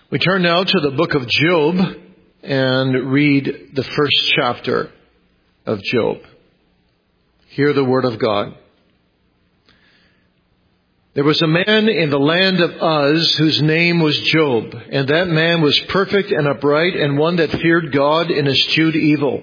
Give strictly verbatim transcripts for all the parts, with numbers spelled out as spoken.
We turn now to the book of Job and read the first chapter of Job. Hear the word of God. There was a man in the land of Uz whose name was Job, and that man was perfect and upright and one that feared God and eschewed evil.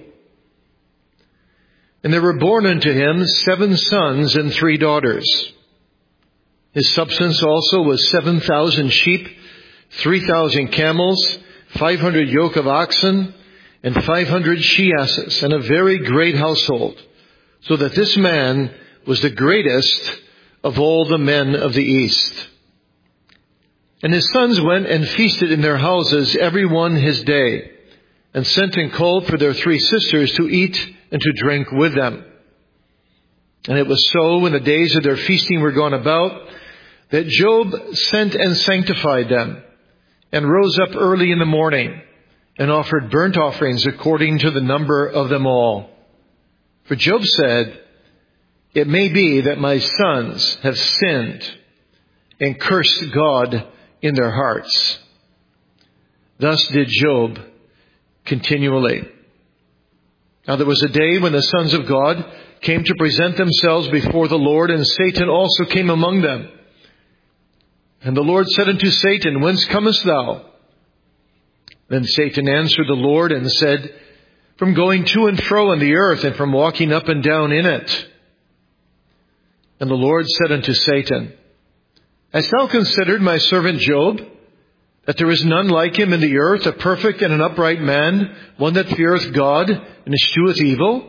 And there were born unto him seven sons and three daughters. His substance also was seven thousand sheep, three thousand camels, five hundred yoke of oxen, and five hundred she-asses, and a very great household, so that this man was the greatest of all the men of the east. And his sons went and feasted in their houses, every one his day, and sent and called for their three sisters to eat and to drink with them. And it was so, when the days of their feasting were gone about, that Job sent and sanctified them, and rose up early in the morning, and offered burnt offerings according to the number of them all. For Job said, "It may be that my sons have sinned and cursed God in their hearts." Thus did Job continually. Now there was a day when the sons of God came to present themselves before the Lord, and Satan also came among them. And the Lord said unto Satan, "Whence comest thou?" Then Satan answered the Lord and said, "From going to and fro in the earth, and from walking up and down in it." And the Lord said unto Satan, "Hast thou considered my servant Job, that there is none like him in the earth, a perfect and an upright man, one that feareth God and escheweth evil?"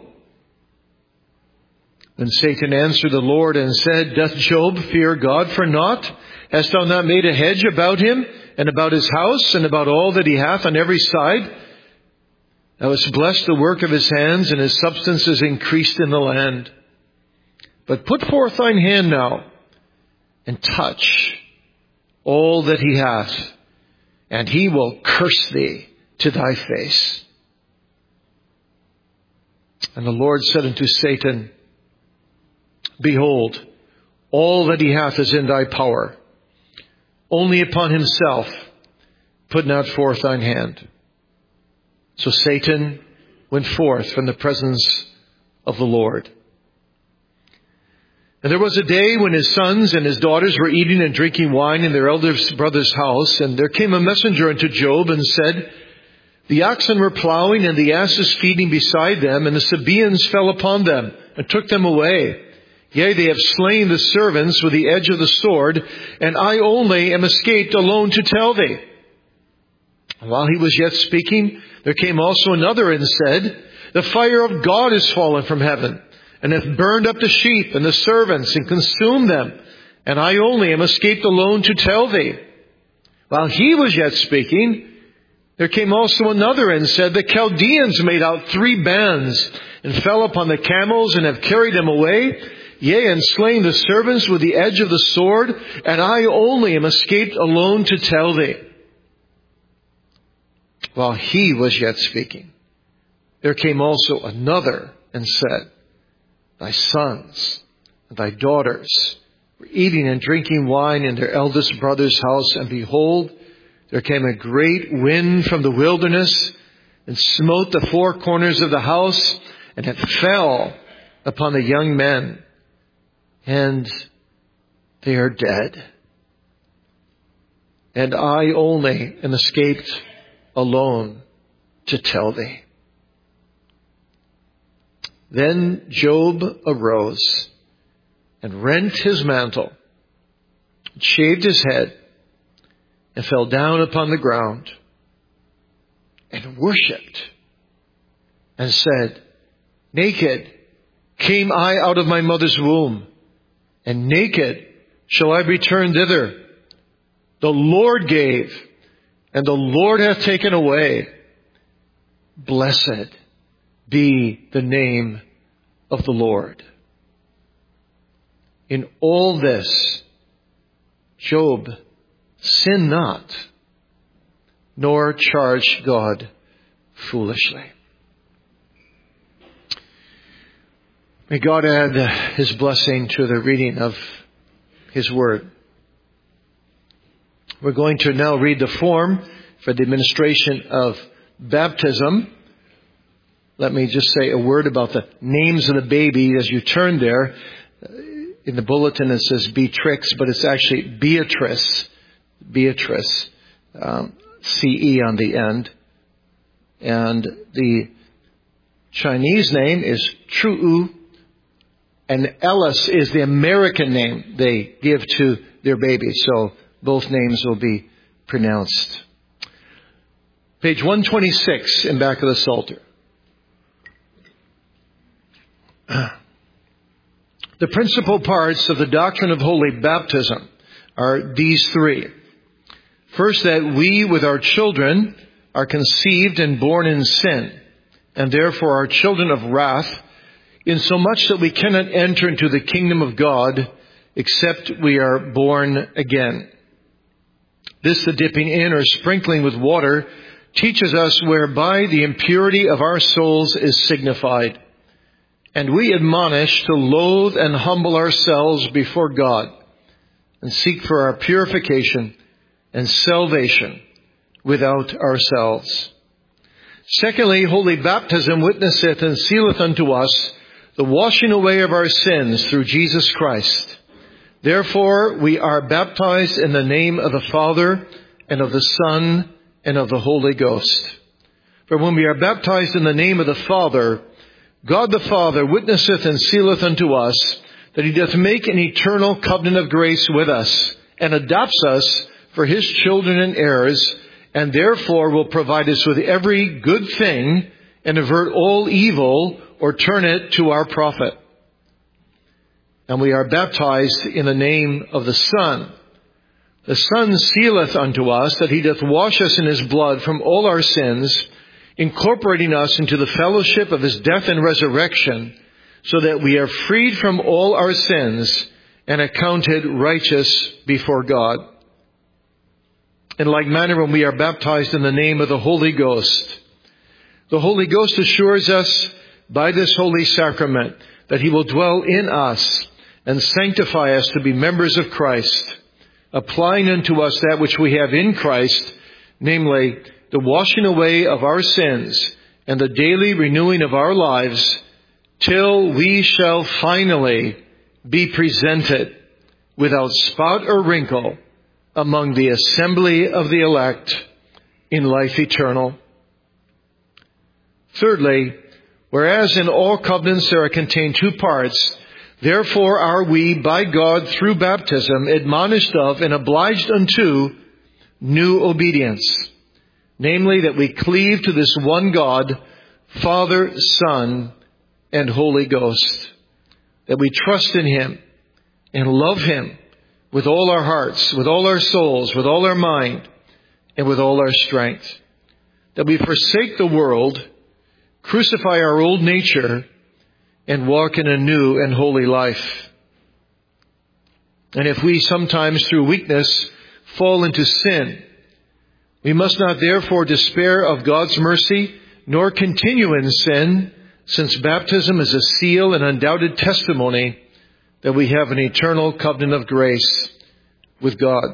Then Satan answered the Lord and said, "Doth Job fear God for naught? Hast thou not made a hedge about him, and about his house, and about all that he hath on every side? Thou hast blessed the work of his hands, and his substance is increased in the land. But put forth thine hand now, and touch all that he hath, and he will curse thee to thy face." And the Lord said unto Satan, "Behold, all that he hath is in thy power. Only upon himself put not forth thine hand." So Satan went forth from the presence of the Lord. And there was a day when his sons and his daughters were eating and drinking wine in their eldest brother's house. And there came a messenger unto Job and said, "The oxen were plowing and the asses feeding beside them, and the Sabaeans fell upon them and took them away. Yea, they have slain the servants with the edge of the sword, and I only am escaped alone to tell thee." And while he was yet speaking, there came also another and said, "The fire of God is fallen from heaven, and hath burned up the sheep and the servants, and consumed them, and I only am escaped alone to tell thee." While he was yet speaking, there came also another and said, "The Chaldeans made out three bands, and fell upon the camels, and have carried them away. Yea, and slain the servants with the edge of the sword, and I only am escaped alone to tell thee." While he was yet speaking, there came also another and said, "Thy sons and thy daughters were eating and drinking wine in their eldest brother's house, and behold, there came a great wind from the wilderness, and smote the four corners of the house, and it fell upon the young men, and they are dead. And I only am escaped alone to tell thee." Then Job arose and rent his mantle, shaved his head, and fell down upon the ground, and worshipped, and said, "Naked came I out of my mother's womb, and naked shall I return thither. The Lord gave, and the Lord hath taken away. Blessed be the name of the Lord." In all this, Job sinned not, nor charged God foolishly. May God add His blessing to the reading of His Word. We're going to now read the form for the administration of baptism. Let me just say a word about the names of the baby as you turn there. In the bulletin it says Beatrix, but it's actually Beatrice. Beatrice. Um, C E on the end. And the Chinese name is Tru'u. And Ellis is the American name they give to their baby. So both names will be pronounced. Page one twenty-six in back of the Psalter. The principal parts of the doctrine of holy baptism are these three. First, that we with our children are conceived and born in sin, and therefore are children of wrath, insomuch that we cannot enter into the kingdom of God except we are born again. This, the dipping in or sprinkling with water, teaches us whereby the impurity of our souls is signified. And we admonish to loathe and humble ourselves before God and seek for our purification and salvation without ourselves. Secondly, holy baptism witnesseth and sealeth unto us the washing away of our sins through Jesus Christ. Therefore, we are baptized in the name of the Father and of the Son and of the Holy Ghost. For when we are baptized in the name of the Father, God the Father witnesseth and sealeth unto us that he doth make an eternal covenant of grace with us, and adopts us for his children and heirs, and therefore will provide us with every good thing, and avert all evil, or turn it to our profit. And we are baptized in the name of the Son. The Son sealeth unto us that he doth wash us in his blood from all our sins, incorporating us into the fellowship of his death and resurrection, so that we are freed from all our sins and accounted righteous before God. In like manner, when we are baptized in the name of the Holy Ghost, the Holy Ghost assures us by this holy sacrament that he will dwell in us and sanctify us to be members of Christ, applying unto us that which we have in Christ, namely, the washing away of our sins and the daily renewing of our lives, till we shall finally be presented without spot or wrinkle among the assembly of the elect in life eternal. Thirdly, whereas in all covenants there are contained two parts, therefore are we by God through baptism admonished of and obliged unto new obedience. Namely, that we cleave to this one God, Father, Son, and Holy Ghost. That we trust in him and love him with all our hearts, with all our souls, with all our mind, and with all our strength. That we forsake the world, crucify our old nature, and walk in a new and holy life. And if we sometimes through weakness fall into sin, we must not therefore despair of God's mercy, nor continue in sin, since baptism is a seal and undoubted testimony that we have an eternal covenant of grace with God.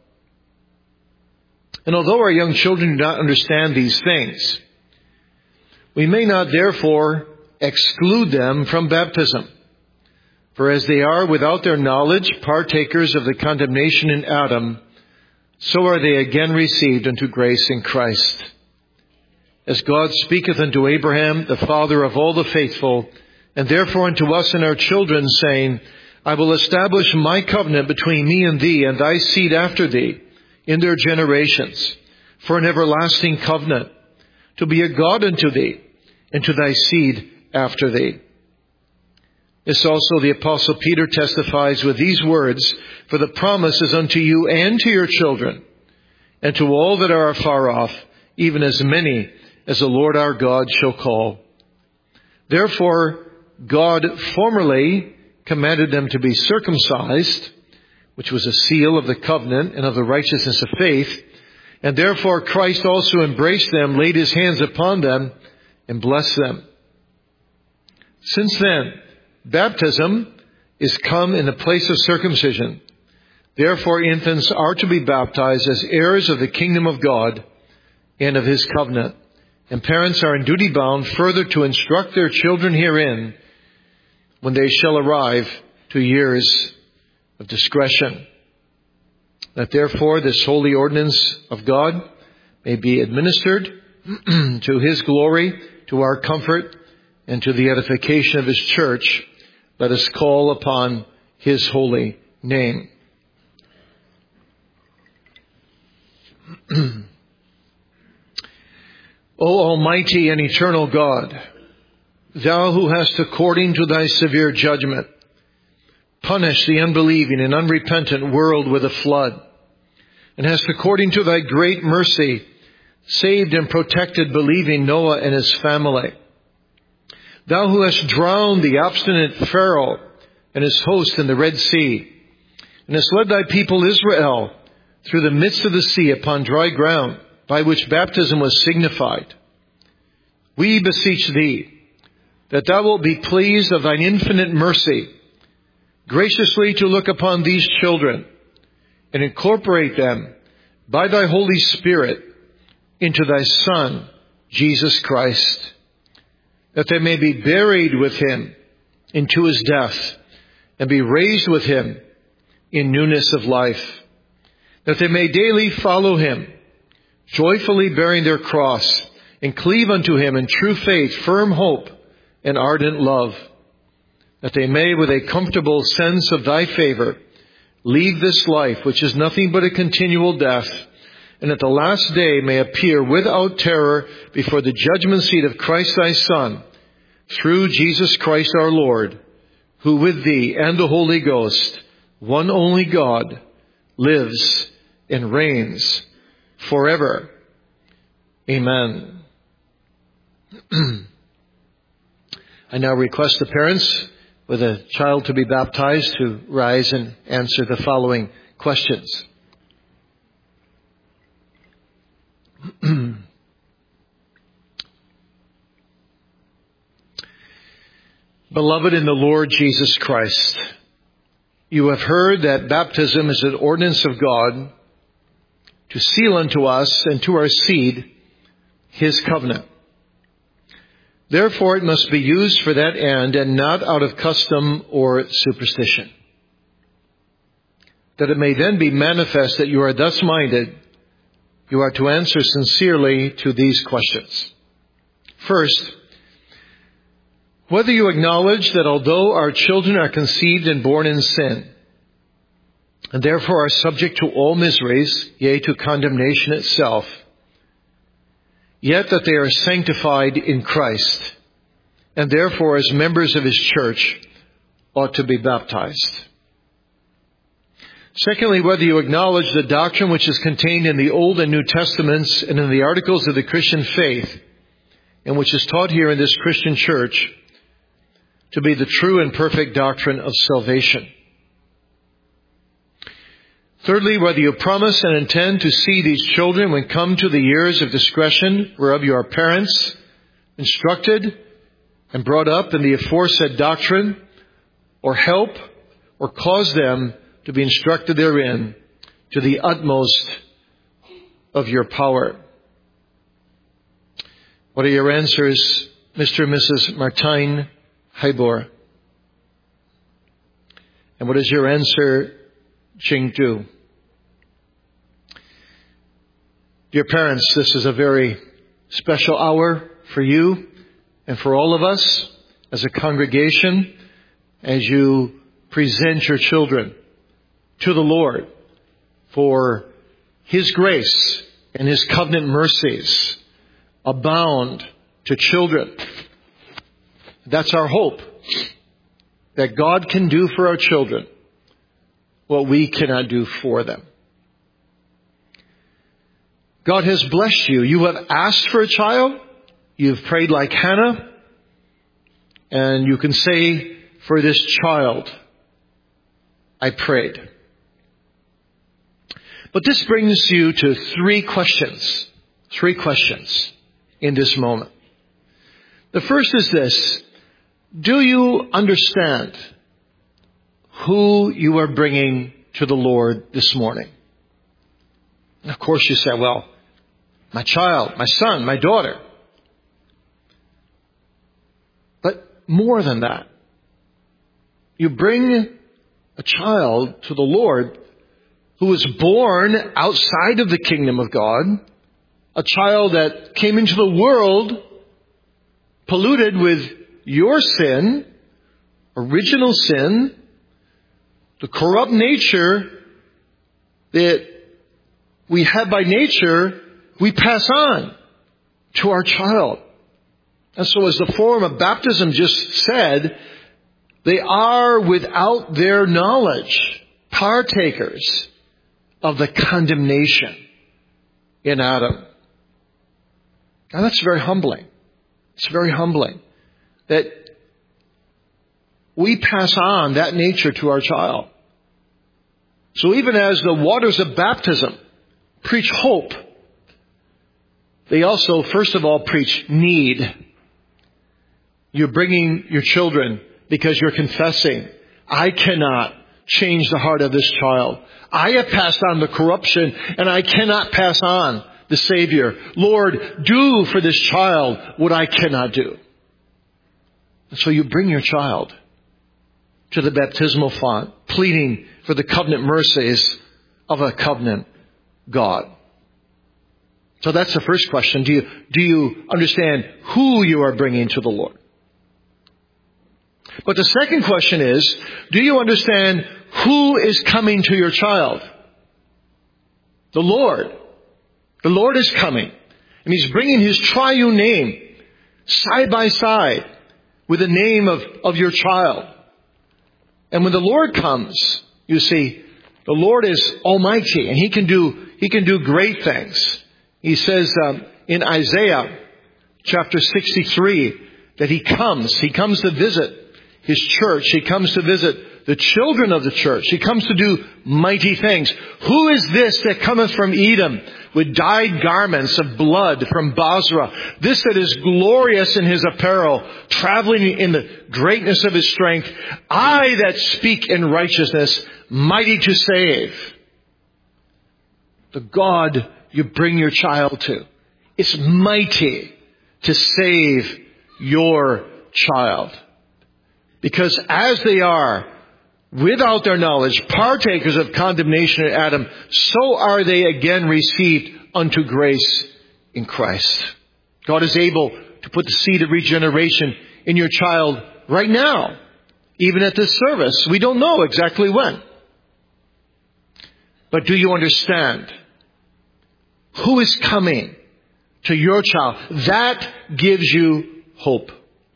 And although our young children do not understand these things, we may not therefore exclude them from baptism. For as they are without their knowledge partakers of the condemnation in Adam, so are they again received unto grace in Christ. As God speaketh unto Abraham, the father of all the faithful, and therefore unto us and our children, saying, I will establish my covenant between me and thee and thy seed after thee in their generations, for an everlasting covenant, to be a God unto thee and to thy seed after thee. This also the Apostle Peter testifies with these words, for the promise is unto you and to your children, and to all that are afar off, even as many as the Lord our God shall call. Therefore, God formerly commanded them to be circumcised, which was a seal of the covenant and of the righteousness of faith, and therefore Christ also embraced them, laid his hands upon them, and blessed them. Since then, baptism is come in the place of circumcision. Therefore, infants are to be baptized as heirs of the kingdom of God, and of his covenant. And parents are in duty bound further to instruct their children herein when they shall arrive to years of discretion. That therefore this holy ordinance of God may be administered to his glory, to our comfort, and to the edification of his church. Let us call upon his holy name. O Almighty and eternal God, thou who hast, according to thy severe judgment, punished the unbelieving and unrepentant world with a flood, and hast, according to thy great mercy, saved and protected believing Noah and his family. Thou who hast drowned the obstinate Pharaoh and his host in the Red Sea, and hast led thy people Israel through the midst of the sea upon dry ground, by which baptism was signified. We beseech thee that thou wilt be pleased of thine infinite mercy, graciously to look upon these children and incorporate them by thy Holy Spirit into thy Son, Jesus Christ, that they may be buried with him into his death and be raised with him in newness of life, that they may daily follow him, joyfully bearing their cross, and cleave unto him in true faith, firm hope, and ardent love, that they may, with a comfortable sense of thy favor, leave this life, which is nothing but a continual death, and at the last day may appear without terror before the judgment seat of Christ thy Son, through Jesus Christ our Lord, who with thee and the Holy Ghost, one only God, lives and reigns forever. Amen. I now request the parents with a child to be baptized to rise and answer the following questions. Beloved in the Lord Jesus Christ, you have heard that baptism is an ordinance of God to seal unto us and to our seed his covenant. Therefore it must be used for that end and not out of custom or superstition. That it may then be manifest that you are thus minded, you are to answer sincerely to these questions. First, whether you acknowledge that although our children are conceived and born in sin, and therefore are subject to all miseries, yea, to condemnation itself, yet that they are sanctified in Christ, and therefore as members of his church ought to be baptized. Secondly, whether you acknowledge the doctrine which is contained in the Old and New Testaments and in the articles of the Christian faith, and which is taught here in this Christian church, to be the true and perfect doctrine of salvation. Thirdly, whether you promise and intend to see these children when come to the years of discretion, whereof you are parents, instructed and brought up in the aforesaid doctrine, or help or cause them to be instructed therein to the utmost of your power. What are your answers, Mister and Missus Martijn Heibor? And what is your answer, Ching Du? Dear parents, this is a very special hour for you and for all of us as a congregation as you present your children to the Lord for his grace and his covenant mercies abound to children. That's our hope, that God can do for our children what we cannot do for them. God has blessed you. You have asked for a child. You've prayed like Hannah. And you can say, for this child, I prayed. But this brings you to three questions. Three questions in this moment. The first is this. Do you understand who you are bringing to the Lord this morning? Of course you say, well, my child, my son, my daughter. But more than that, you bring a child to the Lord who was born outside of the kingdom of God, a child that came into the world polluted with your sin, original sin, the corrupt nature that we have by nature, we pass on to our child. And so as the form of baptism just said, they are without their knowledge partakers of the condemnation in Adam. Now that's very humbling. It's very humbling that we pass on that nature to our child. So even as the waters of baptism preach hope, they also, first of all, preach need. You're bringing your children because you're confessing, I cannot change the heart of this child. I have passed on the corruption and I cannot pass on the Savior. Lord, do for this child what I cannot do. And so you bring your child to the baptismal font, pleading for the covenant mercies of a covenant God. So that's the first question. Do you, do you understand who you are bringing to the Lord? But the second question is, do you understand who is coming to your child? The Lord. The Lord is coming. And He's bringing His triune name side by side with the name of, of your child. And when the Lord comes, you see, the Lord is almighty and He can do, He can do great things. He says um, in Isaiah chapter sixty-three that He comes. He comes to visit His church. He comes to visit the children of the church. He comes to do mighty things. Who is this that cometh from Edom with dyed garments of blood from Basra? This that is glorious in his apparel, traveling in the greatness of his strength. I that speak in righteousness, mighty to save. The God you bring your child to is mighty to save your child. Because as they are, without their knowledge, partakers of condemnation in Adam, so are they again received unto grace in Christ. God is able to put the seed of regeneration in your child right now, even at this service. We don't know exactly when. But do you understand who is coming to your child? That gives you hope.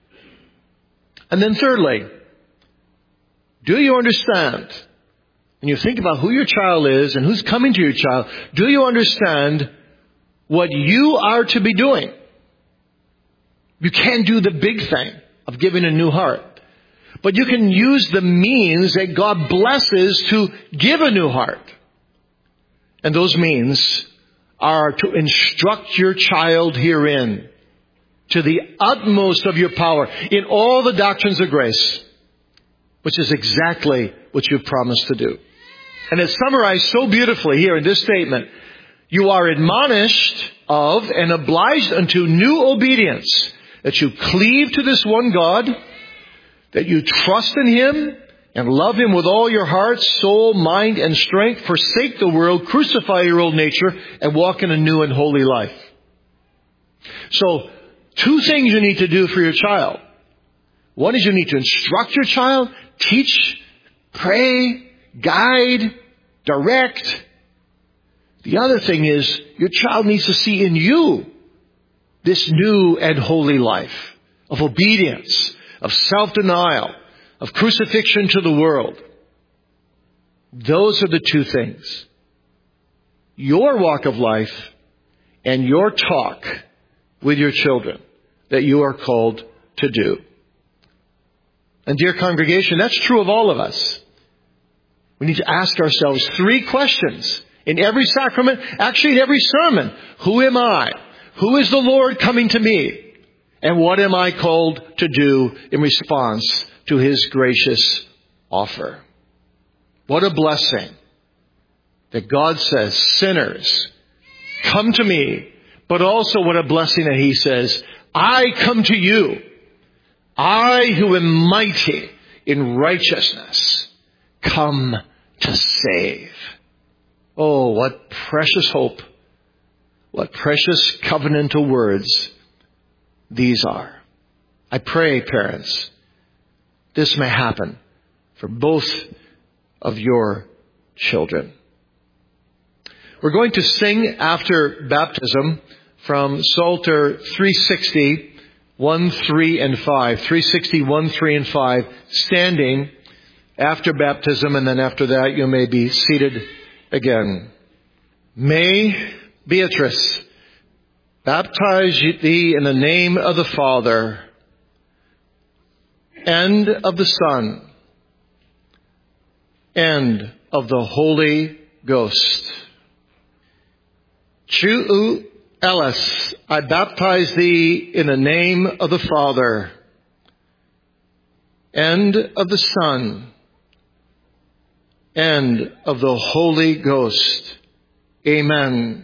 And then thirdly, do you understand, when you think about who your child is and who's coming to your child, do you understand what you are to be doing? You can't do the big thing of giving a new heart, but you can use the means that God blesses to give a new heart. And those means are to instruct your child herein to the utmost of your power in all the doctrines of grace, which is exactly what you've promised to do. And it's summarized so beautifully here in this statement. You are admonished of and obliged unto new obedience, that you cleave to this one God, that you trust in Him and love Him with all your heart, soul, mind, and strength. Forsake the world, crucify your old nature, and walk in a new and holy life. So, two things you need to do for your child. One is you need to instruct your child, teach, pray, guide, direct. The other thing is your child needs to see in you this new and holy life of obedience, of self-denial, of crucifixion to the world. Those are the two things. Your walk of life and your talk with your children that you are called to do. And dear congregation, that's true of all of us. We need to ask ourselves three questions in every sacrament, actually in every sermon. Who am I? Who is the Lord coming to me? And what am I called to do in response to His gracious offer? What a blessing that God says, sinners, come to me, But also what a blessing that he says, I come to you, I who am mighty in righteousness, come to save. Oh, what precious hope, what precious covenantal words these are. I pray, parents, this may happen for both of your children. We're going to sing after baptism from Psalter three sixty, one, three, and five. three sixty, one, three, and five, standing after baptism, and then after that you may be seated again. May Beatrice baptize thee in the name of the Father, and of the Son, and of the Holy Ghost. Chuu Ellis, I baptize thee in the name of the Father, and of the Son, and of the Holy Ghost. Amen.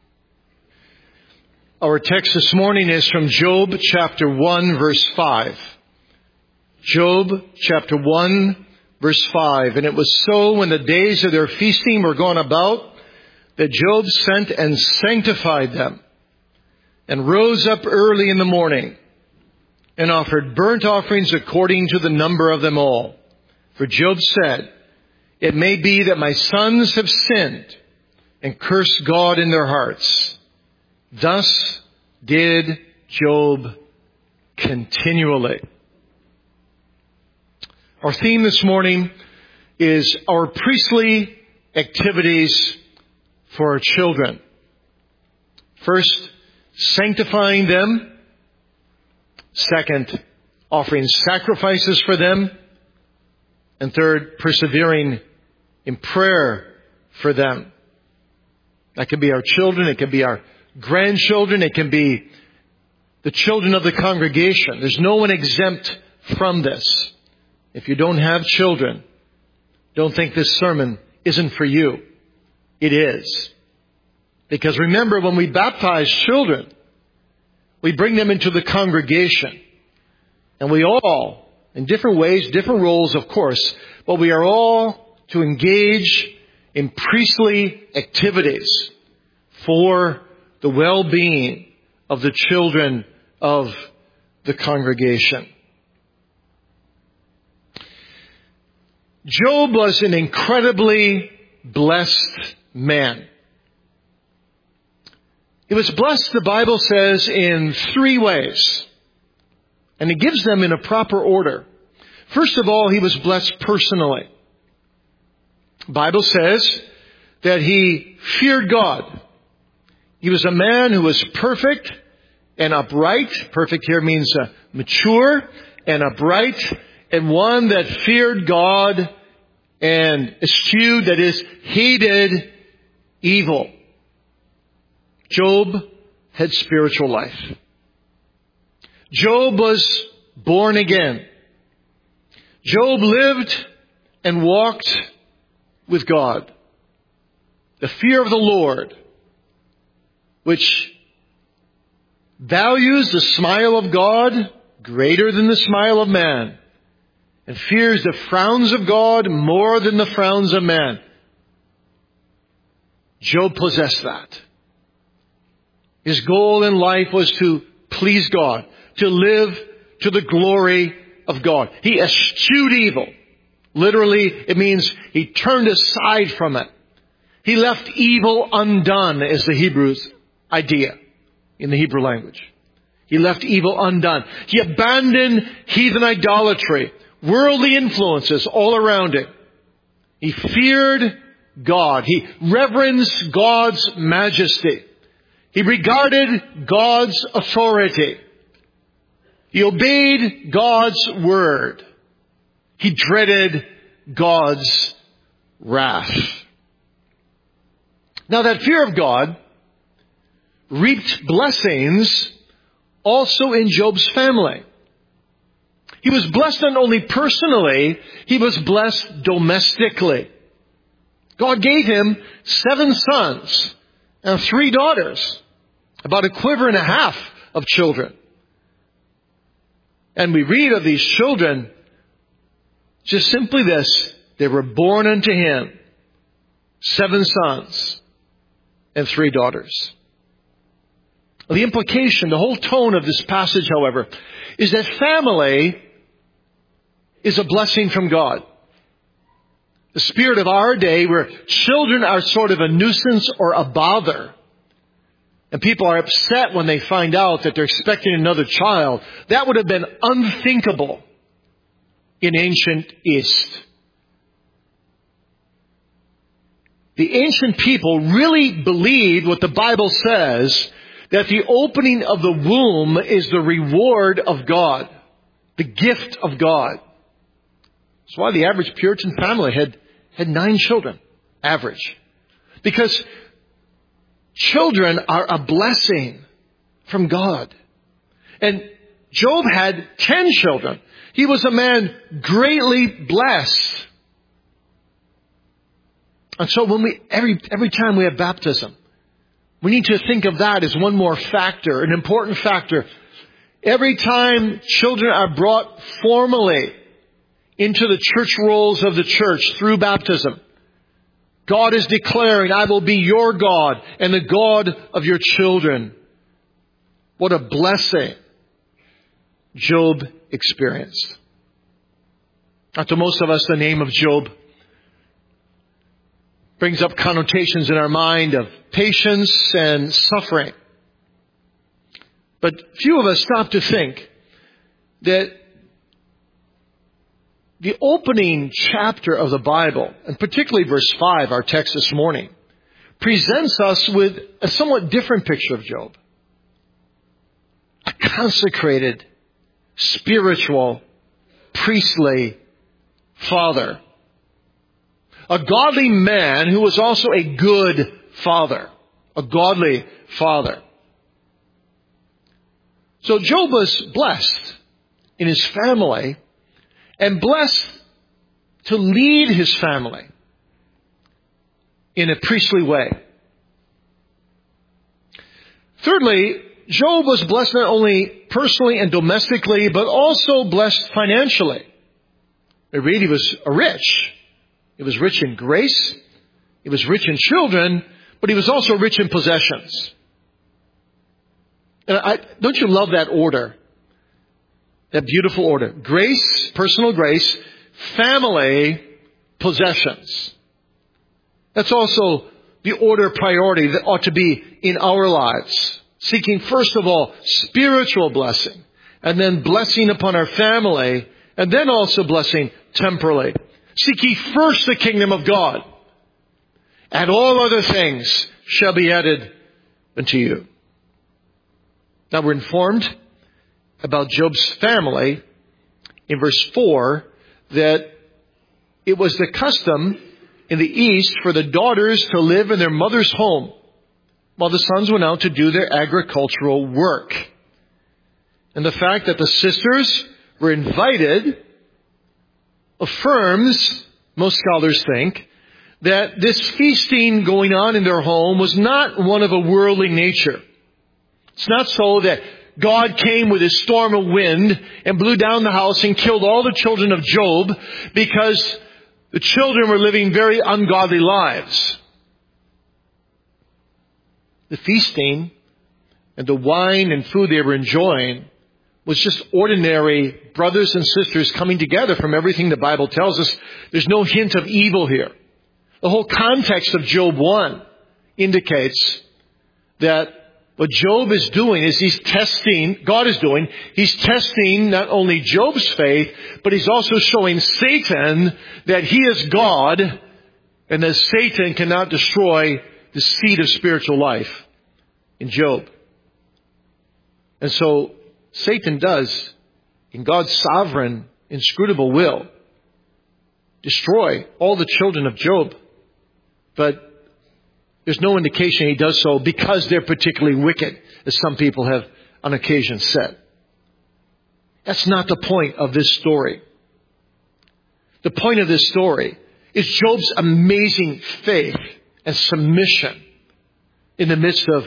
Our text this morning is from Job chapter one, verse five. Job chapter one, verse five. And it was so when the days of their feasting were gone about, that Job sent and sanctified them, and rose up early in the morning, and offered burnt offerings according to the number of them all. For Job said, it may be that my sons have sinned, and cursed God in their hearts. Thus did Job continually. Our theme this morning is our priestly activities for our children. First, sanctifying them. Second, offering sacrifices for them. And third, persevering in prayer for them. That can be our children. It can be our grandchildren. It can be the children of the congregation. There's no one exempt from this. If you don't have children, don't think this sermon isn't for you. It is. Because remember, when we baptize children, we bring them into the congregation. And we all, in different ways, different roles, of course, but we are all to engage in priestly activities for the well-being of the children of the congregation. Job was an incredibly blessed man. He was blessed, the Bible says, in three ways. And it gives them in a proper order. First of all, he was blessed personally. The Bible says that he feared God. He was a man who was perfect and upright. Perfect here means uh, mature and upright. And one that feared God and eschewed, that is, hated evil. Job had spiritual life. Job was born again. Job lived and walked with God. The fear of the Lord, which values the smile of God greater than the smile of man, and fears the frowns of God more than the frowns of man. Job possessed that. His goal in life was to please God, to live to the glory of God. He eschewed evil. Literally, it means he turned aside from it. He left evil undone, is the Hebrew's idea in the Hebrew language. He left evil undone. He abandoned heathen idolatry, worldly influences all around him. He feared God. He reverenced God's majesty. He regarded God's authority. He obeyed God's word. He dreaded God's wrath. Now that fear of God reaped blessings also in Job's family. He was blessed not only personally, he was blessed domestically. God gave him seven sons and three daughters. about a quiver and a half of children. And we read of these children, just simply this: they were born unto him seven sons and three daughters. The implication, the whole tone of this passage, however, is that family is a blessing from God. The spirit of our day, where children are sort of a nuisance or a bother, and people are upset when they find out that they're expecting another child, that would have been unthinkable in ancient East. The ancient people really believed what the Bible says, that the opening of the womb is the reward of God, the gift of God. That's why the average Puritan family had, had nine children, average. Because children are a blessing from God. And Job had ten children. He was a man greatly blessed. And so when we, every, every time we have baptism, we need to think of that as one more factor, an important factor. Every time children are brought formally into the church rolls of the church through baptism, God is declaring, I will be your God and the God of your children. What a blessing Job experienced. Now, to most of us, the name of Job brings up connotations in our mind of patience and suffering. But few of us stop to think that the opening chapter of the Bible, and particularly verse five, our text this morning, presents us with a somewhat different picture of Job. A consecrated, spiritual, priestly father. A godly man who was also a good father. A godly father. So Job was blessed in his family and blessed to lead his family in a priestly way. Thirdly, Job was blessed not only personally and domestically, but also blessed financially. We read he was rich. He was rich in grace. He was rich in children, but he was also rich in possessions. And I, don't you love that order? That beautiful order. Grace, personal grace, family, possessions. That's also the order of priority that ought to be in our lives. Seeking first of all spiritual blessing, and then blessing upon our family, and then also blessing temporally. Seek ye first the kingdom of God, and all other things shall be added unto you. Now we're informed about Job's family in verse four that it was the custom in the East for the daughters to live in their mother's home while the sons went out to do their agricultural work. And the fact that the sisters were invited affirms, most scholars think, that this feasting going on in their home was not one of a worldly nature. It's not so that God came with his storm of wind and blew down the house and killed all the children of Job because the children were living very ungodly lives. The feasting and the wine and food they were enjoying was just ordinary brothers and sisters coming together from everything the Bible tells us. There's no hint of evil here. The whole context of Job one indicates that what Job is doing is he's testing, God is doing, he's testing not only Job's faith, but he's also showing Satan that he is God and that Satan cannot destroy the seed of spiritual life in Job. And so Satan does, in God's sovereign, inscrutable will, destroy all the children of Job. But there's no indication he does so because they're particularly wicked, as some people have on occasion said. That's not the point of this story. The point of this story is Job's amazing faith and submission in the midst of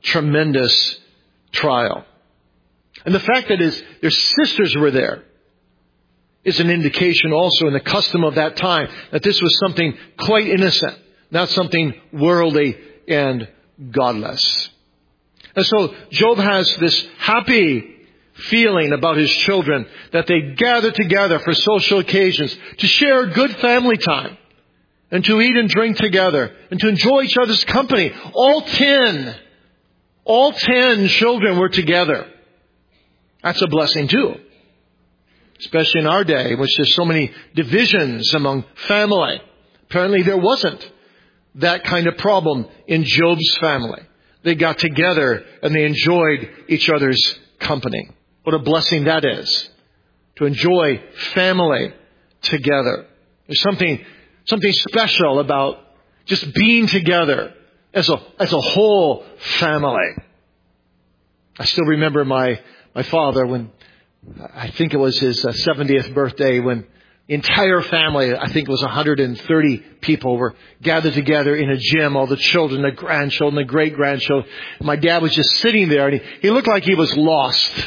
tremendous trial. And the fact that his, their sisters were there is an indication also in the custom of that time that this was something quite innocent, not something worldly and godless. And so Job has this happy feeling about his children that they gather together for social occasions to share good family time and to eat and drink together and to enjoy each other's company. All ten, all ten children were together. That's a blessing too. Especially in our day, in which there's so many divisions among family. Apparently there wasn't that kind of problem in Job's family. They got together and they enjoyed each other's company. What a blessing that is, to enjoy family together. There's something, something special about just being together as a, as a whole family. I still remember my, my father when, I think it was his seventieth birthday, when the entire family, I think it was one hundred thirty people, were gathered together in a gym. All the children, the grandchildren, the great-grandchildren. My dad was just sitting there, and he, he looked like he was lost.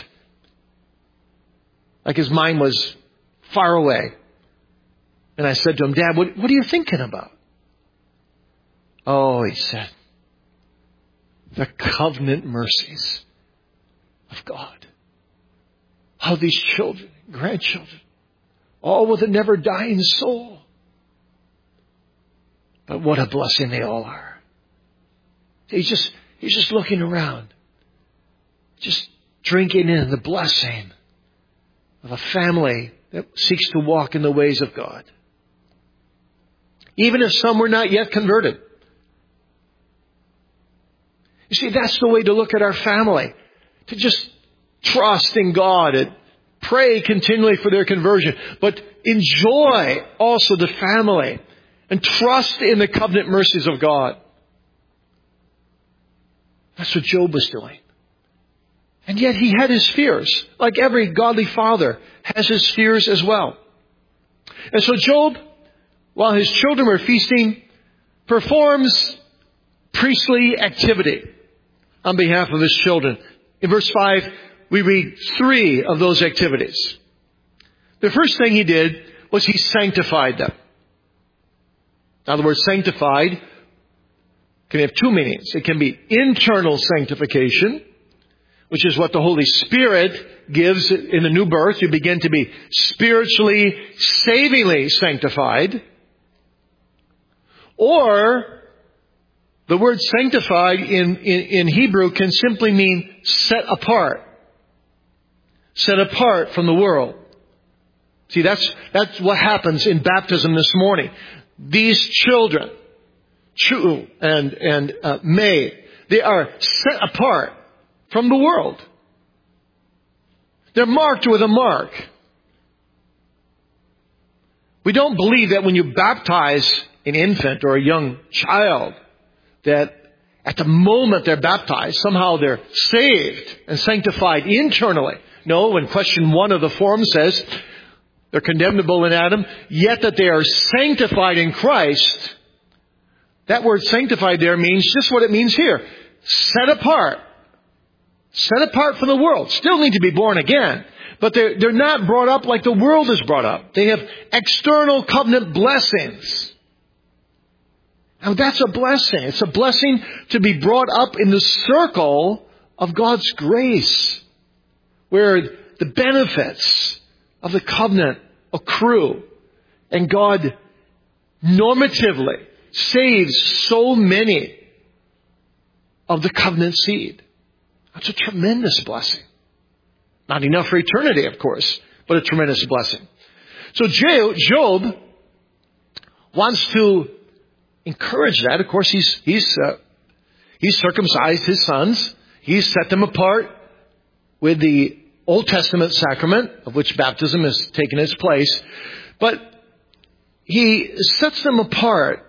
Like his mind was far away. And I said to him, Dad, what, what are you thinking about? Oh, he said, the covenant mercies of God. How these children, grandchildren, all with a never dying soul. But what a blessing they all are. He's just, he's just looking around, just drinking in the blessing of a family that seeks to walk in the ways of God. Even if some were not yet converted. You see, that's the way to look at our family. To just trust in God and pray continually for their conversion. But enjoy also the family and trust in the covenant mercies of God. That's what Job was doing. And yet he had his fears. Like every godly father has his fears as well. And so Job, while his children were feasting, performs priestly activity on behalf of his children. In verse five, we read three of those activities. The first thing he did was he sanctified them. Now the word sanctified can have two meanings. It can be internal sanctification, which is what the Holy Spirit gives in the new birth. You begin to be spiritually, savingly sanctified. Or the word sanctified in, in, in Hebrew can simply mean set apart. Set apart from the world. See, that's, that's what happens in baptism this morning. These children, Chu and, and uh, May, they are set apart from the world. They're marked with a mark. We don't believe that when you baptize an infant or a young child, that at the moment they're baptized, somehow they're saved and sanctified internally. No, when question one of the form says they're condemnable in Adam, yet that they are sanctified in Christ, that word sanctified there means just what it means here. Set apart. Set apart from the world. Still need to be born again. But they're, they're not brought up like the world is brought up. They have external covenant blessings. Now that's a blessing. It's a blessing to be brought up in the circle of God's grace, where the benefits of the covenant accrue. And God normatively saves so many of the covenant seed. That's a tremendous blessing. Not enough for eternity, of course, but a tremendous blessing. So Job wants to encourage that. Of course, he's he's uh, he's circumcised his sons. He's set them apart with the Old Testament sacrament, of which baptism has taken its place. But he sets them apart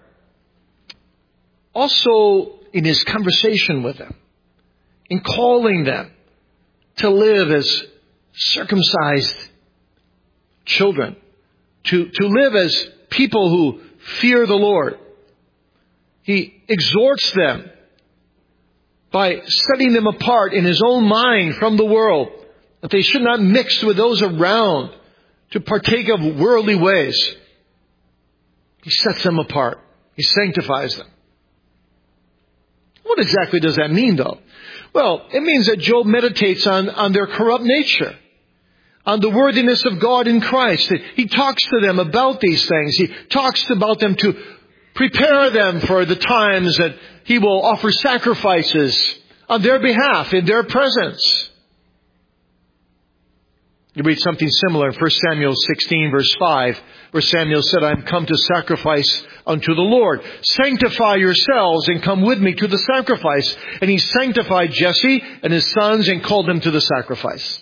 also in his conversation with them, in calling them to live as circumcised children, to, to live as people who fear the Lord. He exhorts them by setting them apart in His own mind from the world, that they should not mix with those around to partake of worldly ways. He sets them apart. He sanctifies them. What exactly does that mean, though? Well, it means that Job meditates on, on their corrupt nature, on the worthiness of God in Christ. He talks to them about these things. He talks about them to prepare them for the times that He will offer sacrifices on their behalf in their presence. You read something similar in First Samuel sixteen, verse five, where Samuel said, I am come to sacrifice unto the Lord. Sanctify yourselves and come with me to the sacrifice. And he sanctified Jesse and his sons and called them to the sacrifice.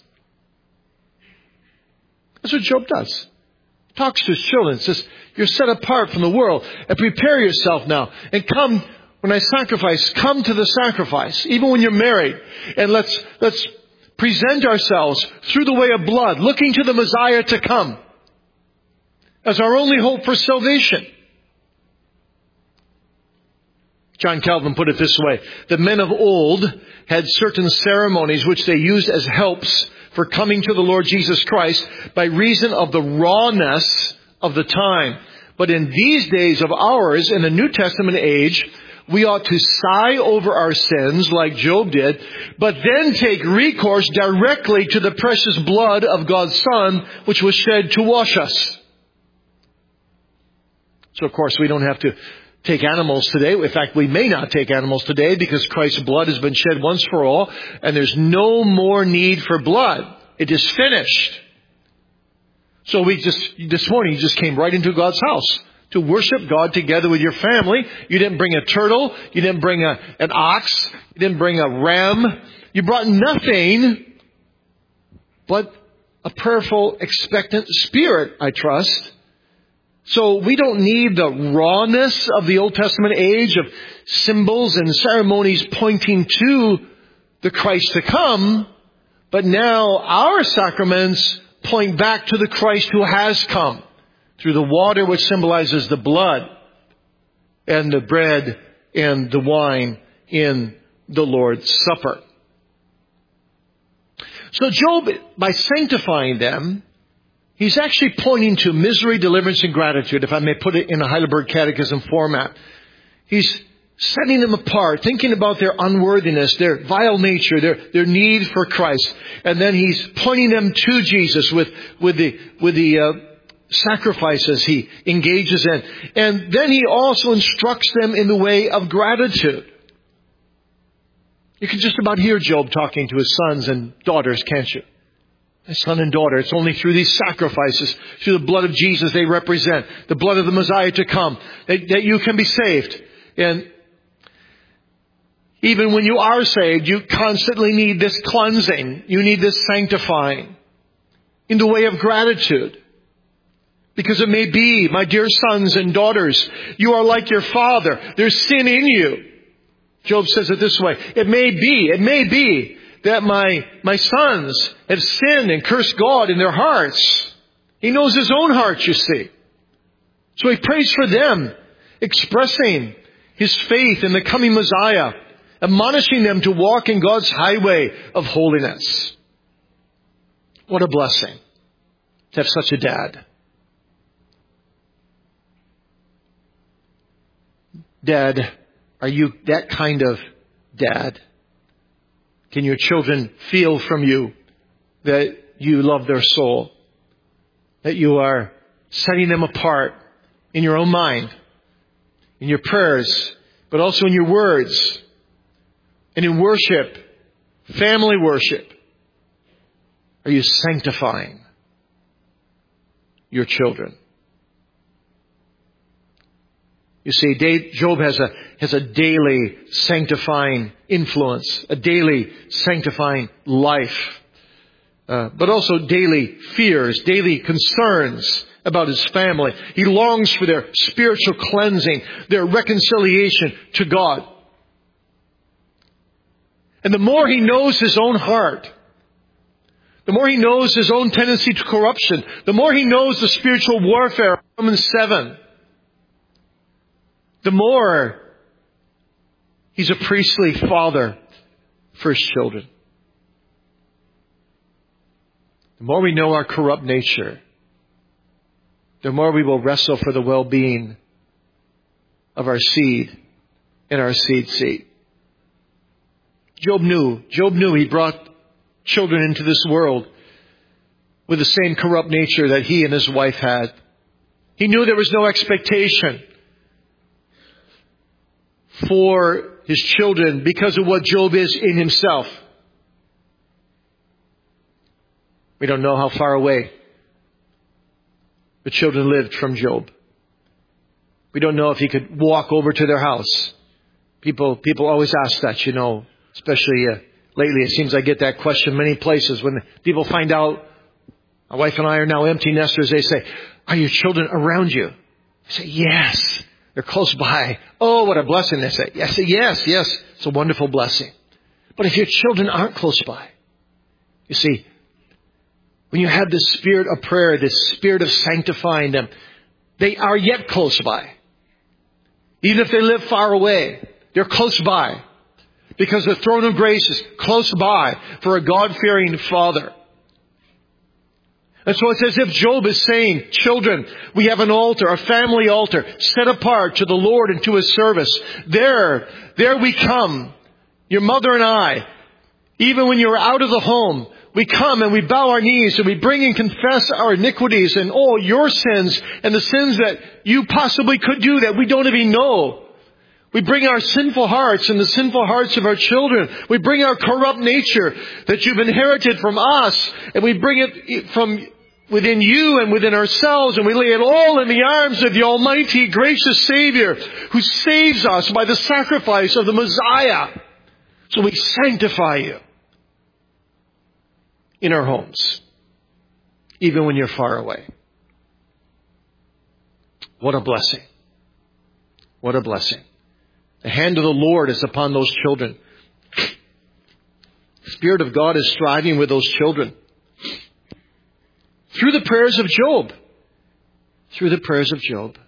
That's what Job does. He talks to his children. Says, you're set apart from the world. And prepare yourself now. And come, when I sacrifice, come to the sacrifice. Even when you're married. And let's, let's present ourselves through the way of blood, looking to the Messiah to come as our only hope for salvation. John Calvin put it this way. The men of old had certain ceremonies which they used as helps for coming to the Lord Jesus Christ by reason of the rawness of the time. But in these days of ours, in the New Testament age, we ought to sigh over our sins like Job did, but then take recourse directly to the precious blood of God's Son, which was shed to wash us. So, of course, we don't have to take animals today. In fact, we may not take animals today because Christ's blood has been shed once for all, and there's no more need for blood. It is finished. So we just, this morning, you just came right into God's house to worship God together with your family. You didn't bring a turtle. You didn't bring a, an ox. You didn't bring a ram. You brought nothing but a prayerful, expectant spirit, I trust. So we don't need the rawness of the Old Testament age of symbols and ceremonies pointing to the Christ to come. But now our sacraments point back to the Christ who has come through the water which symbolizes the blood and the bread and the wine in the Lord's Supper. So Job, by sanctifying them, he's actually pointing to misery, deliverance, and gratitude, if I may put it in a Heidelberg Catechism format. He's setting them apart, thinking about their unworthiness, their vile nature, their, their need for Christ. And then he's pointing them to Jesus with, with the, with the, uh, sacrifices he engages in. And then he also instructs them in the way of gratitude. You can just about hear Job talking to his sons and daughters, can't you? His son and daughter. It's only through these sacrifices, through the blood of Jesus they represent, the blood of the Messiah to come, that, that you can be saved. And even when you are saved, you constantly need this cleansing. You need this sanctifying in the way of gratitude. Because it may be, my dear sons and daughters, you are like your father. There's sin in you. Job says it this way. It may be, it may be that my, my sons have sinned and cursed God in their hearts. He knows his own heart, you see. So he prays for them, expressing his faith in the coming Messiah, admonishing them to walk in God's highway of holiness. What a blessing to have such a dad. Dad, are you that kind of dad? Can your children feel from you that you love their soul? That you are setting them apart in your own mind, in your prayers, but also in your words, and in worship, family worship? Are you sanctifying your children? You see, Job has a, has a daily sanctifying influence, a daily sanctifying life, uh, but also daily fears, daily concerns about his family. He longs for their spiritual cleansing, their reconciliation to God. And the more he knows his own heart, the more he knows his own tendency to corruption, the more he knows the spiritual warfare of Romans seven, the more he's a priestly father for His children. The more we know our corrupt nature, the more we will wrestle for the well-being of our seed and our seed seed. Job knew. Job knew he brought children into this world with the same corrupt nature that he and his wife had. He knew there was no expectation for his children because of what Job is in himself. We don't know how far away the children lived from Job. We don't know if he could walk over to their house. People, people always ask that, you know, especially uh, lately. It seems I get that question many places when people find out my wife and I are now empty nesters. They say, "Are your children around you?" I say, "Yes, they're close by." "Oh, what a blessing!" They say. I say, "Yes, yes, it's a wonderful blessing." But if your children aren't close by, you see, when you have this spirit of prayer, this spirit of sanctifying them, they are yet close by. Even if they live far away, they're close by. Because the throne of grace is close by for a God-fearing Father. And so it's as if Job is saying, children, we have an altar, a family altar, set apart to the Lord and to His service. There, there we come, your mother and I, even when you're out of the home, we come and we bow our knees and we bring and confess our iniquities and all your sins and the sins that you possibly could do that we don't even know. We bring our sinful hearts and the sinful hearts of our children. We bring our corrupt nature that you've inherited from us, and we bring it from within you and within ourselves, and we lay it all in the arms of the almighty, gracious Savior who saves us by the sacrifice of the Messiah. So we sanctify you in our homes, even when you're far away. What a blessing. What a blessing. The hand of the Lord is upon those children. The Spirit of God is striving with those children. Through the prayers of Job. Through the prayers of Job.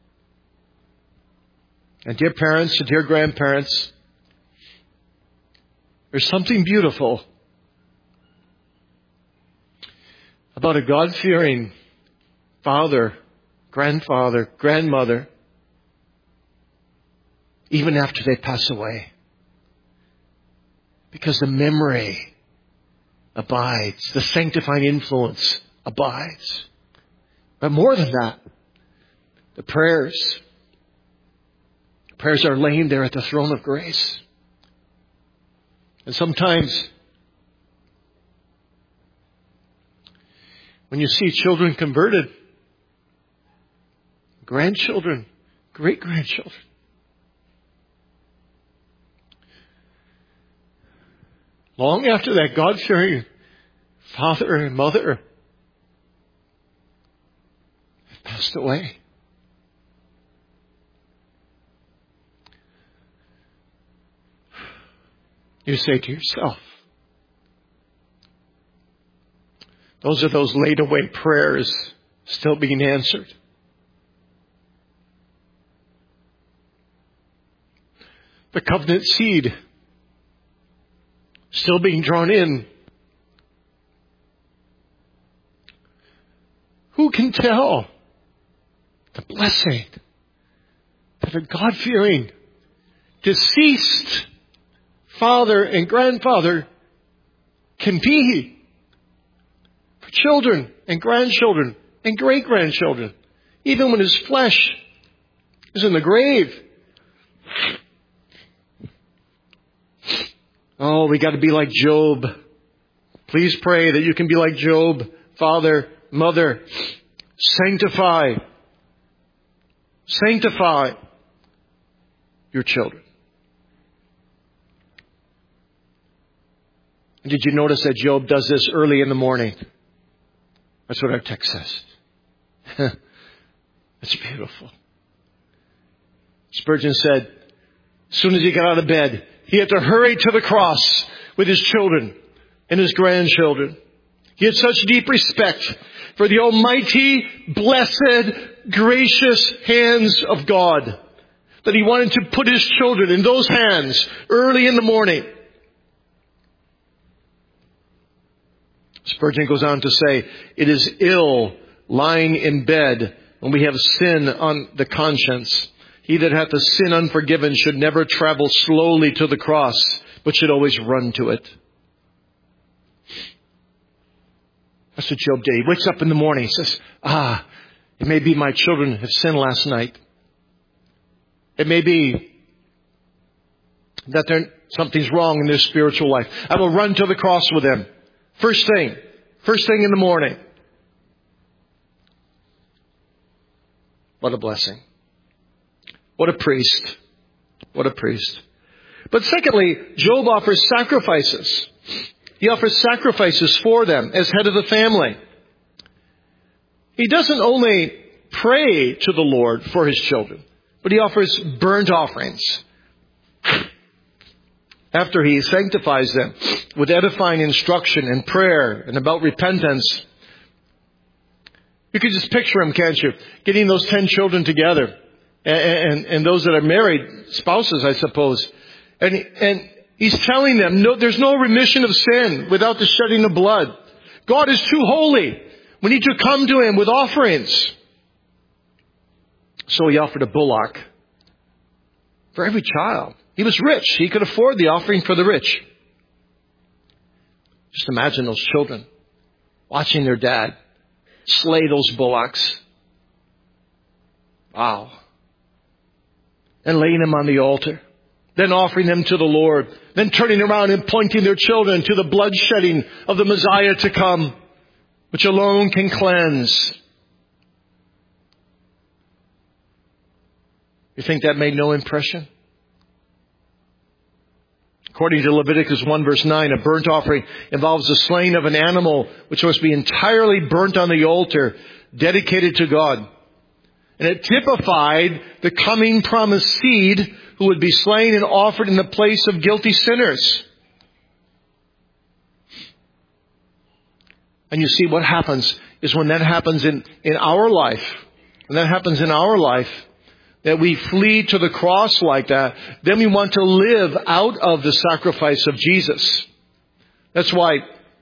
And dear parents and dear grandparents, there's something beautiful about a God-fearing father, grandfather, grandmother, even after they pass away. Because the memory abides. The sanctifying influence abides. But more than that, the prayers. The prayers are laying there at the throne of grace. And sometimes, when you see children converted, grandchildren, great-grandchildren, long after that God-fearing father and mother have passed away, you say to yourself, those are those laid away prayers still being answered. The covenant seed still being drawn in. Who can tell the blessing that a God-fearing, deceased father and grandfather can be for children and grandchildren and great-grandchildren, even when his flesh is in the grave? Oh, we got to be like Job. Please pray that you can be like Job. Father, mother, sanctify. Sanctify your children. Did you notice that Job does this early in the morning? That's what our text says. It's beautiful. Spurgeon said, as soon as he got out of bed, he had to hurry to the cross with his children and his grandchildren. He had such deep respect for the almighty, blessed, gracious hands of God that he wanted to put his children in those hands early in the morning. Spurgeon goes on to say, it is ill lying in bed when we have sin on the conscience. He that hath a sin unforgiven should never travel slowly to the cross, but should always run to it. That's what Job did. He wakes up in the morning and says, ah, it may be my children have sinned last night. It may be that there, something's wrong in their spiritual life. I will run to the cross with them. First thing. First thing in the morning. What a blessing. What a priest. What a priest. But secondly, Job offers sacrifices. He offers sacrifices for them as head of the family. He doesn't only pray to the Lord for his children, but he offers burnt offerings. After he sanctifies them with edifying instruction and prayer and about repentance. You can just picture him, can't you? Getting those ten children together. And, and, and those that are married, spouses, I suppose. And, and he's telling them, no, there's no remission of sin without the shedding of blood. God is too holy. We need to come to him with offerings. So he offered a bullock for every child. He was rich. He could afford the offering for the rich. Just imagine those children watching their dad slay those bullocks. Wow. And laying them on the altar. Then offering them to the Lord. Then turning around and pointing their children to the bloodshedding of the Messiah to come, which alone can cleanse. You think that made no impression? According to Leviticus one verse nine, a burnt offering involves the slaying of an animal which must be entirely burnt on the altar, dedicated to God. And it typified the coming promised seed who would be slain and offered in the place of guilty sinners. And you see what happens is when that happens in, in our life, when that happens in our life, that we flee to the cross like that, then we want to live out of the sacrifice of Jesus. That's why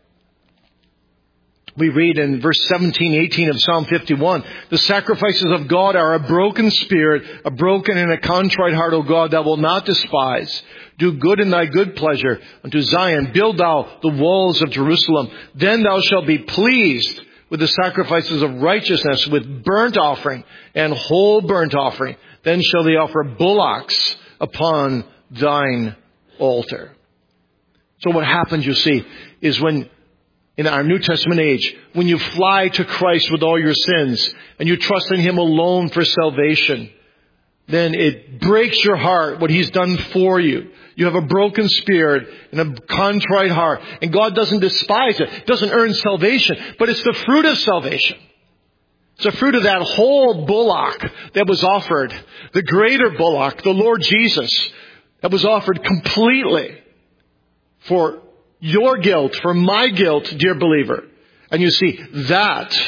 we read in verse seventeen, eighteen of Psalm fifty-one, the sacrifices of God are a broken spirit, a broken and a contrite heart, O God, thou wilt not despise. Do good in thy good pleasure unto Zion. Build thou the walls of Jerusalem. Then thou shalt be pleased with the sacrifices of righteousness, with burnt offering and whole burnt offering. Then shall they offer bullocks upon thine altar. So what happens, you see, is when in our New Testament age, when you fly to Christ with all your sins and you trust in him alone for salvation, then it breaks your heart what he's done for you. You have a broken spirit and a contrite heart. And God doesn't despise it. It doesn't earn salvation. But it's the fruit of salvation. It's the fruit of that whole bullock that was offered. The greater bullock, the Lord Jesus, that was offered completely for your guilt, for my guilt, dear believer. And you see, that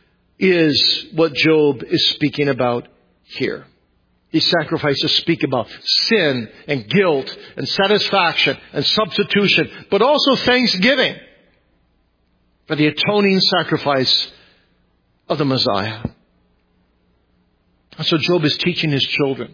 is what Job is speaking about here. These sacrifices speak about sin and guilt and satisfaction and substitution, but also thanksgiving for the atoning sacrifice of the Messiah. And so Job is teaching his children.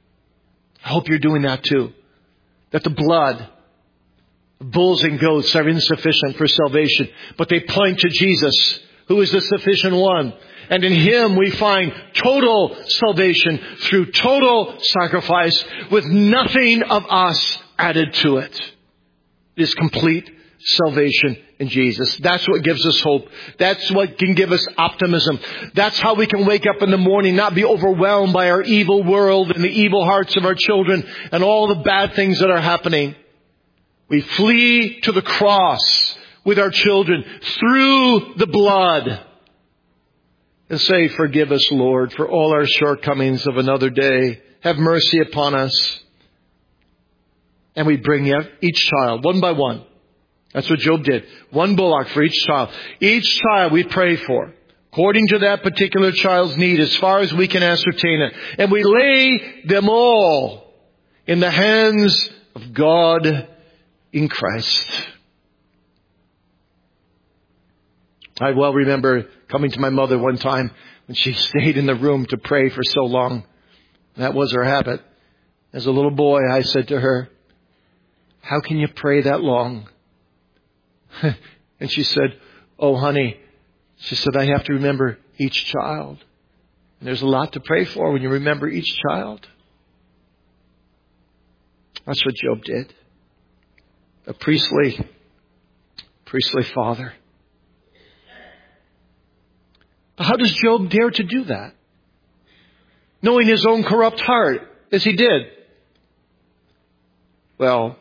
I hope you're doing that too. That the blood, bulls and goats are insufficient for salvation, but they point to Jesus, who is the sufficient one. And in him we find total salvation through total sacrifice with nothing of us added to it. It is complete salvation in Jesus. That's what gives us hope. That's what can give us optimism. That's how we can wake up in the morning, not be overwhelmed by our evil world and the evil hearts of our children and all the bad things that are happening. We flee to the cross with our children through the blood and say, forgive us, Lord, for all our shortcomings of another day. Have mercy upon us. And we bring each child one by one. That's what Job did. One bullock for each child. Each child we pray for, according to that particular child's need, as far as we can ascertain it. And we lay them all in the hands of God in Christ. I well remember coming to my mother one time when she stayed in the room to pray for so long. That was her habit. As a little boy, I said to her, "How can you pray that long?" And she said, "Oh, honey," she said, "I have to remember each child." And there's a lot to pray for when you remember each child. That's what Job did. A priestly, priestly father. But how does Job dare to do that? Knowing his own corrupt heart, as he did. Well,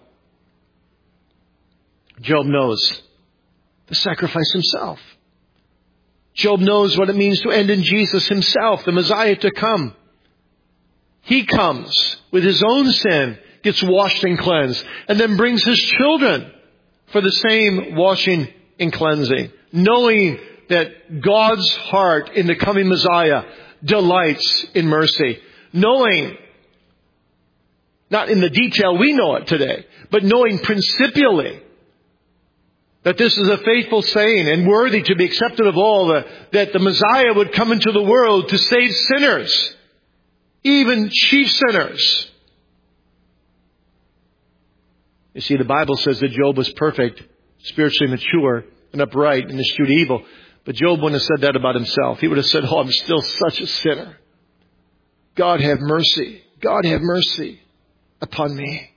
Job knows the sacrifice himself. Job knows what it means to end in Jesus himself, the Messiah to come. He comes with his own sin, gets washed and cleansed, and then brings his children for the same washing and cleansing, knowing that God's heart in the coming Messiah delights in mercy, knowing, not in the detail we know it today, but knowing principially that this is a faithful saying and worthy to be accepted of all, that, that the Messiah would come into the world to save sinners, even chief sinners. You see, the Bible says that Job was perfect, spiritually mature, and upright, and eschewed evil. But Job wouldn't have said that about himself. He would have said, "Oh, I'm still such a sinner. God have mercy. God have mercy upon me."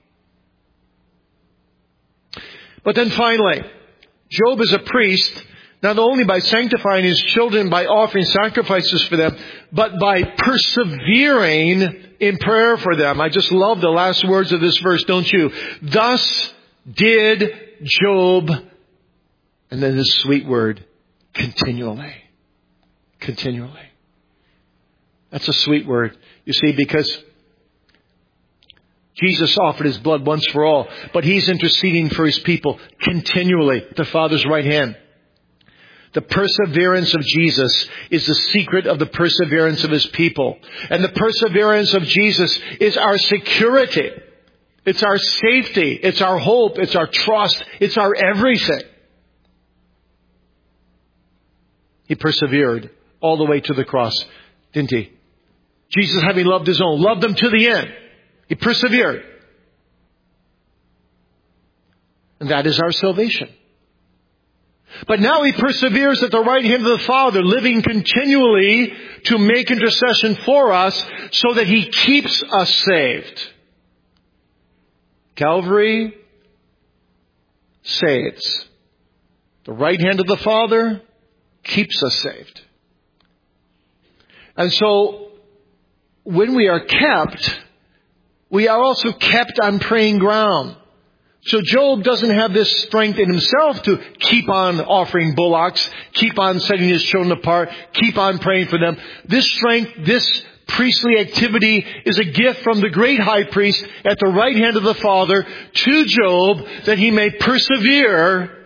But then finally, Job is a priest, not only by sanctifying his children by offering sacrifices for them, but by persevering in prayer for them. I just love the last words of this verse, don't you? Thus did Job, and then this sweet word, continually. Continually. That's a sweet word, you see, because Jesus offered his blood once for all, but he's interceding for his people continually at the Father's right hand. The perseverance of Jesus is the secret of the perseverance of his people. And the perseverance of Jesus is our security. It's our safety. It's our hope. It's our trust. It's our everything. He persevered all the way to the cross, didn't he? Jesus, having loved his own, loved them to the end. He persevered. And that is our salvation. But now he perseveres at the right hand of the Father, living continually to make intercession for us so that he keeps us saved. Calvary saves. The right hand of the Father keeps us saved. And so, when we are kept, we are also kept on praying ground. So Job doesn't have this strength in himself to keep on offering bullocks, keep on setting his children apart, keep on praying for them. This strength, this priestly activity is a gift from the great high priest at the right hand of the Father to Job that he may persevere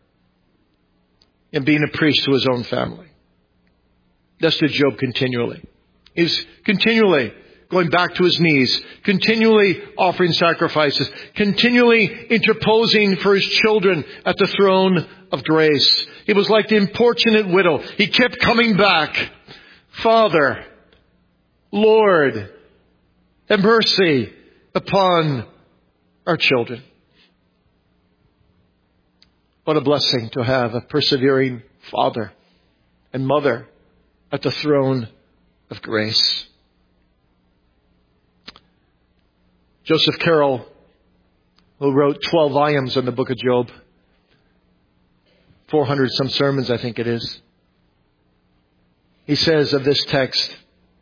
in being a priest to his own family. Thus did Job continually. He's continually going back to his knees, continually offering sacrifices, continually interposing for his children at the throne of grace. He was like the importunate widow. He kept coming back. Father, Lord, have mercy upon our children. What a blessing to have a persevering father and mother at the throne of grace. Joseph Carroll, who wrote twelve volumes on the book of Job, four hundred some sermons, I think it is. He says of this text,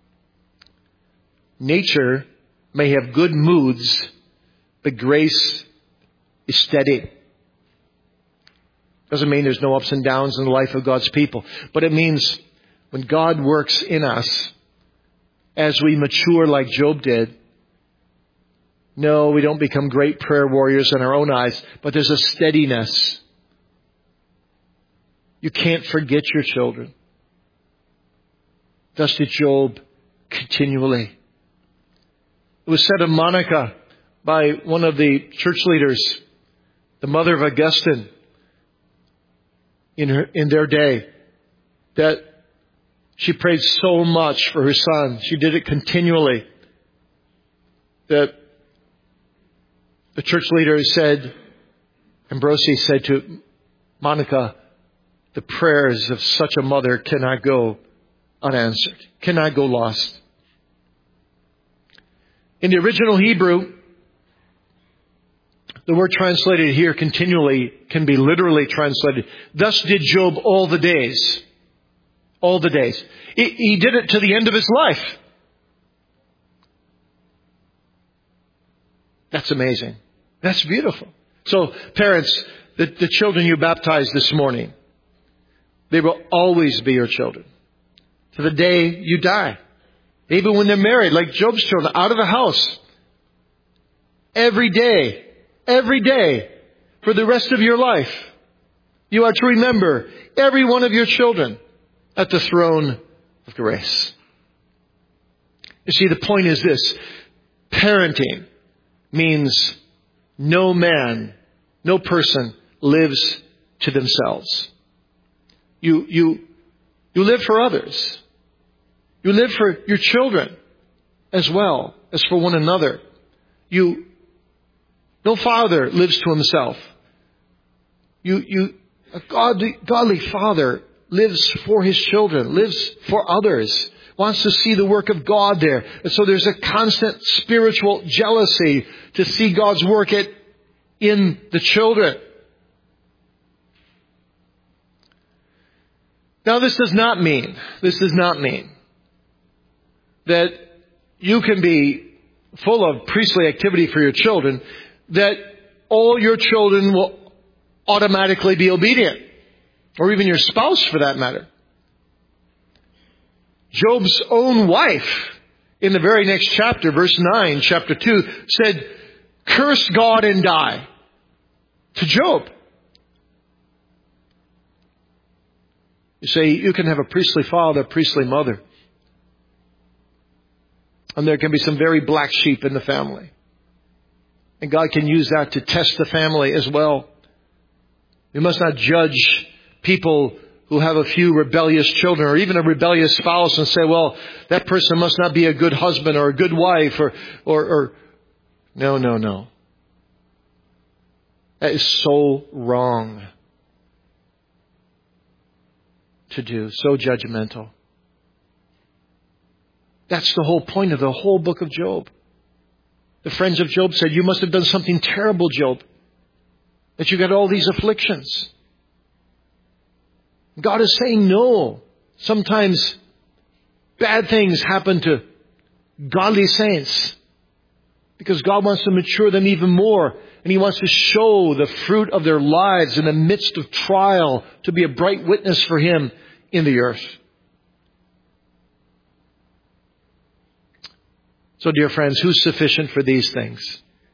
nature may have good moods, but grace is steady. Doesn't mean there's no ups and downs in the life of God's people, but it means when God works in us, as we mature like Job did, no, we don't become great prayer warriors in our own eyes, but there's a steadiness. You can't forget your children. Thus did Job continually. It was said of Monica by one of the church leaders, the mother of Augustine, in her, in their day, that she prayed so much for her son. She did it continually. That the church leader said, Ambrosi said to Monica, the prayers of such a mother cannot go unanswered, cannot go lost. In the original Hebrew, the word translated here continually can be literally translated. Thus did Job all the days. All the days. He, he did it to the end of his life. That's amazing. That's beautiful. So, parents, the, the children you baptized this morning, they will always be your children. To the day you die. Even when they're married, like Job's children, out of the house. Every day. Every day. For the rest of your life. You are to remember every one of your children at the throne of grace. You see, the point is this. Parenting means no man, no person lives to themselves. You, you, you live for others. You live for your children as well as for one another. You, no father lives to himself. You, you, a godly, godly father lives for his children, lives for others, wants to see the work of God there. And so there's a constant spiritual jealousy to see God's work at, in the children. Now this does not mean, this does not mean that you can be full of priestly activity for your children, that all your children will automatically be obedient, or even your spouse for that matter. Job's own wife, in the very next chapter, verse nine, chapter two, said, "Curse God and die," to Job. You say, you can have a priestly father, a priestly mother. And there can be some very black sheep in the family. And God can use that to test the family as well. We must not judge people who have a few rebellious children or even a rebellious spouse and say, well, that person must not be a good husband or a good wife or, or, or, no, no, no. That is so wrong to do, so judgmental. That's the whole point of the whole book of Job. The friends of Job said, you must have done something terrible, Job, that you got all these afflictions. God is saying no. Sometimes bad things happen to godly saints because God wants to mature them even more. And He wants to show the fruit of their lives in the midst of trial to be a bright witness for Him in the earth. So, dear friends, who's sufficient for these things?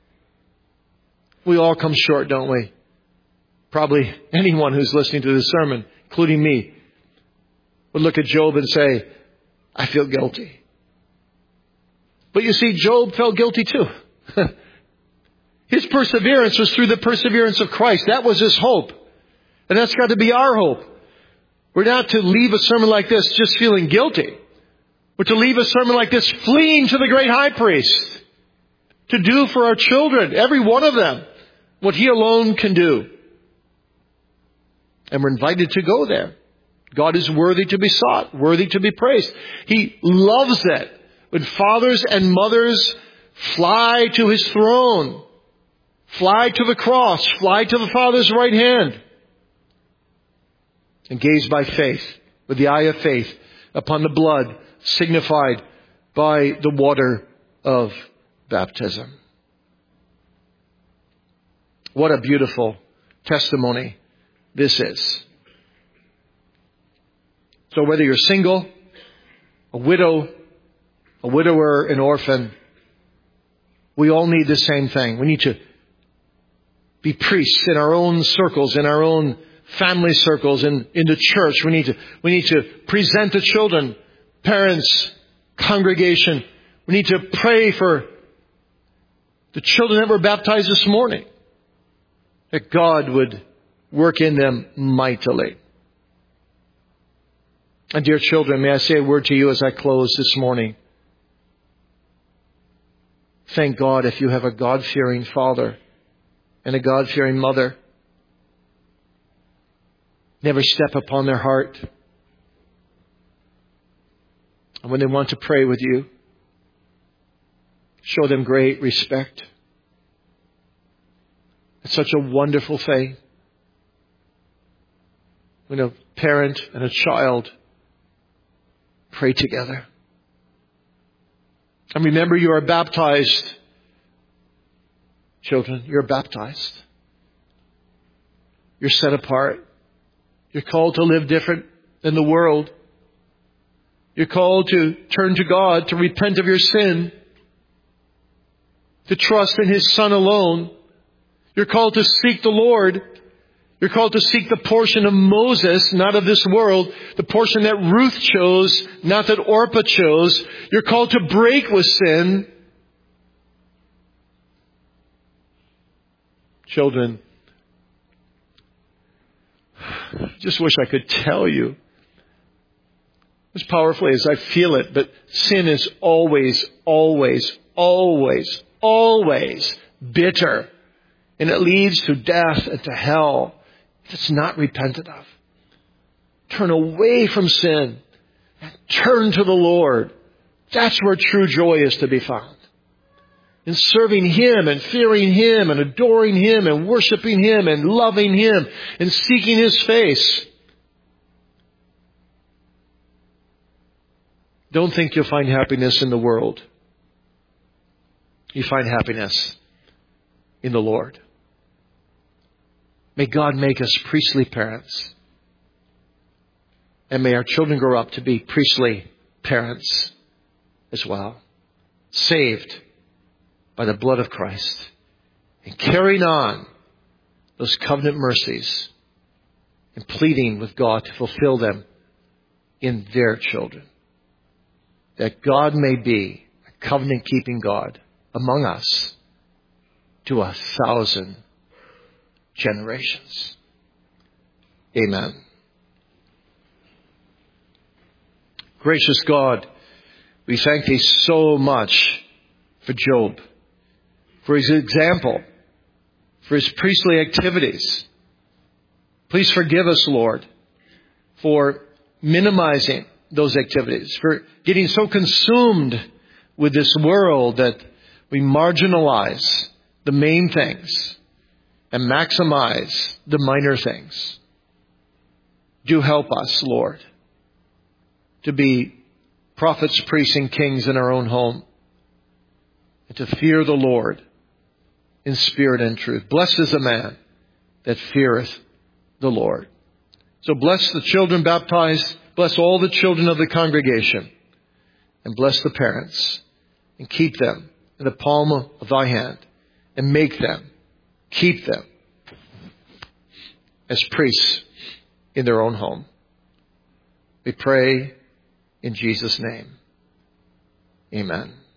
We all come short, don't we? Probably anyone who's listening to this sermon, including me, would look at Job and say, I feel guilty. But you see, Job felt guilty too. His perseverance was through the perseverance of Christ. That was his hope. And that's got to be our hope. We're not to leave a sermon like this just feeling guilty. We're to leave a sermon like this fleeing to the great high priest to do for our children, every one of them, what He alone can do. And we're invited to go there. God is worthy to be sought, worthy to be praised. He loves it when fathers and mothers fly to His throne, fly to the cross, fly to the Father's right hand, and gaze by faith, with the eye of faith, upon the blood signified by the water of baptism. What a beautiful testimony this is. So whether you're single, a widow, a widower, an orphan, we all need the same thing. We need to be priests in our own circles, in our own family circles, in, in the church. We need to, we need to present the children, parents, congregation. We need to pray for the children that were baptized this morning, that God would work in them mightily. And dear children, may I say a word to you as I close this morning. Thank God if you have a God-fearing father and a God-fearing mother. Never step upon their heart. And when they want to pray with you, show them great respect. It's such a wonderful thing when a parent and a child pray together. And remember, you are baptized. Children, you're baptized. You're set apart. You're called to live different than the world. You're called to turn to God, to repent of your sin, to trust in His Son alone. You're called to seek the Lord. You're called to seek the portion of Moses, not of this world, the portion that Ruth chose, not that Orpah chose. You're called to break with sin. Children, I just wish I could tell you as powerfully as I feel it, but sin is always, always, always, always bitter. And it leads to death and to hell if it's not repented of. Turn away from sin and turn to the Lord. That's where true joy is to be found. In serving Him and fearing Him and adoring Him and worshiping Him and loving Him and seeking His face. Don't think you'll find happiness in the world. You find happiness in the Lord. May God make us priestly parents. And may our children grow up to be priestly parents as well. Saved by the blood of Christ. And carrying on those covenant mercies. And pleading with God to fulfill them in their children. That God may be a covenant-keeping God among us to a thousand generations. Amen. Gracious God, we thank Thee so much for Job, for his example, for his priestly activities. Please forgive us, Lord, for minimizing those activities, for getting so consumed with this world that we marginalize the main things and maximize the minor things. Do help us, Lord, to be prophets, priests, and kings in our own home, and to fear the Lord in spirit and truth. Blessed is the man that feareth the Lord. So bless the children baptized, bless all the children of the congregation, and bless the parents, and keep them in the palm of Thy hand, and make them, keep them as priests in their own home. We pray in Jesus' name. Amen.